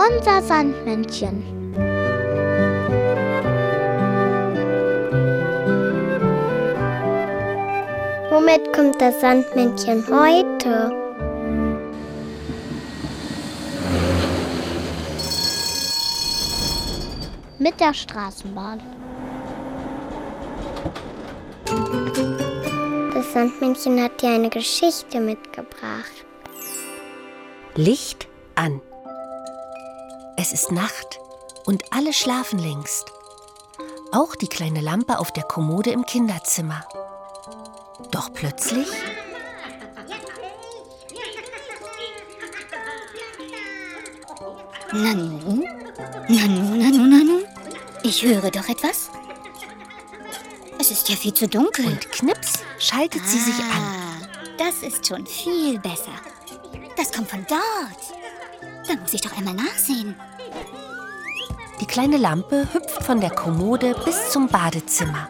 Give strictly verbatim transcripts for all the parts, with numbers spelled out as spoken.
Unser Sandmännchen. Womit kommt das Sandmännchen heute? Mit der Straßenbahn. Das Sandmännchen hat dir eine Geschichte mitgebracht. Licht an. Es ist Nacht und alle schlafen längst. Auch die kleine Lampe auf der Kommode im Kinderzimmer. Doch plötzlich... Nanu? Nanu, Nanu, Nanu? Ich höre doch etwas. Es ist ja viel zu dunkel. Und knips schaltet sie sich an. Ah, das ist schon viel besser. Das kommt von dort. Da muss ich doch einmal nachsehen. Die kleine Lampe hüpft von der Kommode bis zum Badezimmer.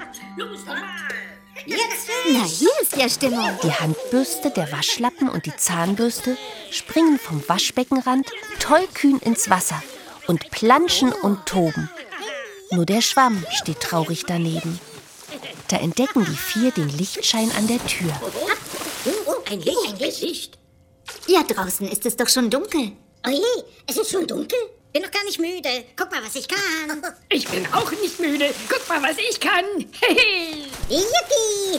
Na, hier ist ja Stimmung. Die Handbürste, der Waschlappen und die Zahnbürste springen vom Waschbeckenrand tollkühn ins Wasser und planschen und toben. Nur der Schwamm steht traurig daneben. Da entdecken die vier den Lichtschein an der Tür. Ein Licht, ein Licht. Ja, draußen ist es doch schon dunkel. Oh je, es ist schon dunkel? Bin noch gar nicht müde. Guck mal, was ich kann. Ich bin auch nicht müde. Guck mal, was ich kann. Hey. Yippie!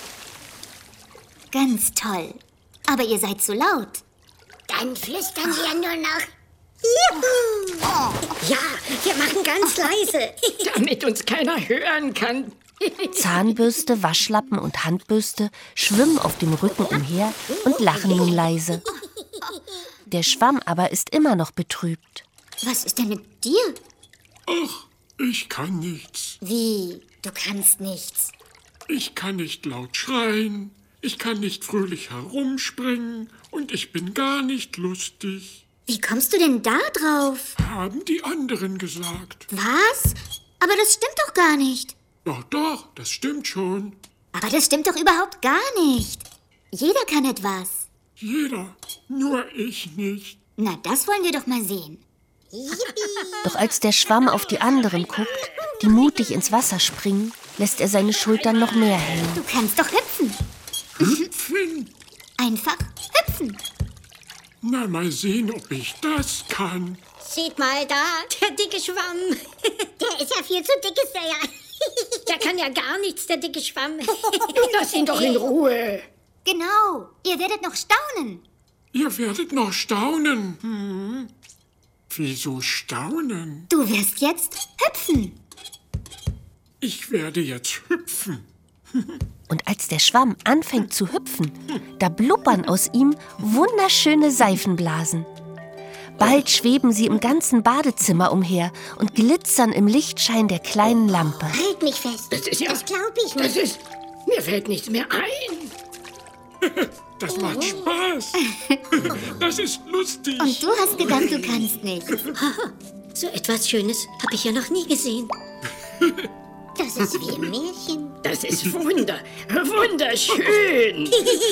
Ganz toll. Aber ihr seid zu laut. Dann flüstern wir nur noch. Juhu! Oh. Ja, wir machen ganz leise. Damit uns keiner hören kann. Zahnbürste, Waschlappen und Handbürste schwimmen auf dem Rücken umher und lachen nun leise. Der Schwamm aber ist immer noch betrübt. Was ist denn mit dir? Ach, ich kann nichts. Wie? Du kannst nichts? Ich kann nicht laut schreien, ich kann nicht fröhlich herumspringen und ich bin gar nicht lustig. Wie kommst du denn da drauf? Haben die anderen gesagt. Was? Aber das stimmt doch gar nicht. Doch, doch, das stimmt schon. Aber das stimmt doch überhaupt gar nicht. Jeder kann etwas. Jeder, nur ich nicht. Na, das wollen wir doch mal sehen. Doch als der Schwamm auf die anderen guckt, die mutig ins Wasser springen, lässt er seine Schultern noch mehr hängen. Du kannst doch hüpfen. Hüpfen? Einfach hüpfen. Na, mal sehen, ob ich das kann. Seht mal da, der dicke Schwamm. Der ist ja viel zu dick, ist der ja. Der kann ja gar nichts, der dicke Schwamm. Nun lass ihn doch in Ruhe. Genau, ihr werdet noch staunen. Ihr werdet noch staunen. Hm. Wieso staunen? Du wirst jetzt hüpfen. Ich werde jetzt hüpfen. Und als der Schwamm anfängt zu hüpfen, da blubbern aus ihm wunderschöne Seifenblasen. Bald schweben sie im ganzen Badezimmer umher und glitzern im Lichtschein der kleinen Lampe. Halt mich fest. Das ist ja... Das glaube ich Das nicht. ist... Mir fällt nichts mehr ein. Das macht Spaß. Das ist lustig. Und du hast gedacht, du kannst nicht. So etwas Schönes habe ich ja noch nie gesehen. Das ist wie ein Märchen. Das ist wunder... wunderschön.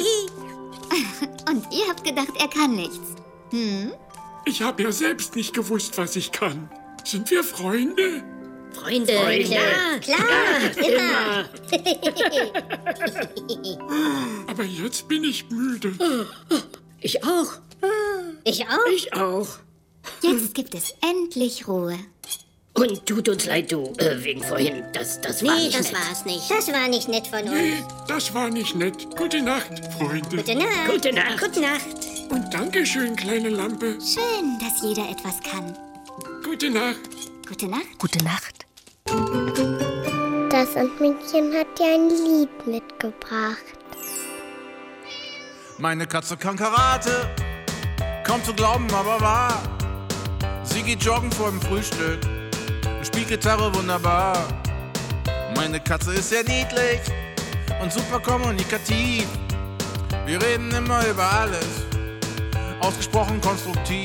Und ihr habt gedacht, er kann nichts. Hm? Ich habe ja selbst nicht gewusst, was ich kann. Sind wir Freunde? Freunde, Freunde. klar, klar, immer. Aber jetzt bin ich müde. Ich auch. Ich auch. Ich auch. Jetzt gibt es endlich Ruhe. Und tut uns leid, du, äh, wegen vorhin. Das, das war Nee, nicht das nett. war's nicht. Das war nicht nett von uns. Nee, das war nicht nett. Gute Nacht, Freunde. Gute Nacht. Gute Nacht. Gute Nacht. Und Dankeschön, kleine Lampe. Schön, dass jeder etwas kann. Gute Nacht. Gute Nacht. Gute Nacht. Das Sandmännchen hat dir ein Lied mitgebracht. Meine Katze kann Karate, kaum zu glauben, aber wahr. Sie geht joggen vor dem Frühstück, spielt Gitarre wunderbar. Meine Katze ist sehr niedlich und super kommunikativ. Wir reden immer über alles, ausgesprochen konstruktiv.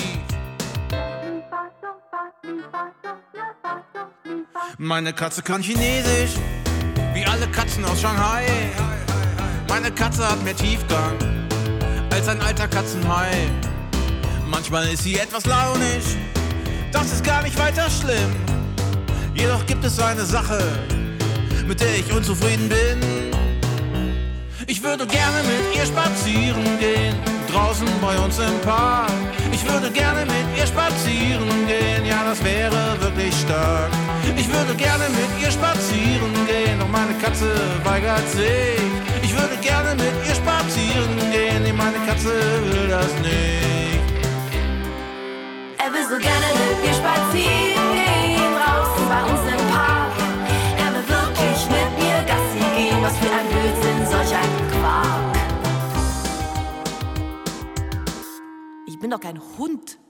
Meine Katze kann Chinesisch, wie alle Katzen aus Shanghai. Meine Katze hat mehr Tiefgang als ein alter Katzenhai. Manchmal ist sie etwas launisch, das ist gar nicht weiter schlimm. Jedoch gibt es eine Sache, mit der ich unzufrieden bin. Ich würde gerne mit ihr spazieren gehen, draußen bei uns im Park. Ich würde gerne mit ihr spazieren gehen, ja, das wäre wirklich stark. Ich würde gerne mit ihr spazieren gehen, doch meine Katze weigert sich. Ich würde gerne mit ihr spazieren gehen, nee, meine Katze will das nicht. Er will so gerne mit mir spazieren gehen, draußen bei uns im Park. Er will wirklich mit mir Gassi gehen, was für ein Blödsinn, solch ein Quark. Ich bin doch kein Hund.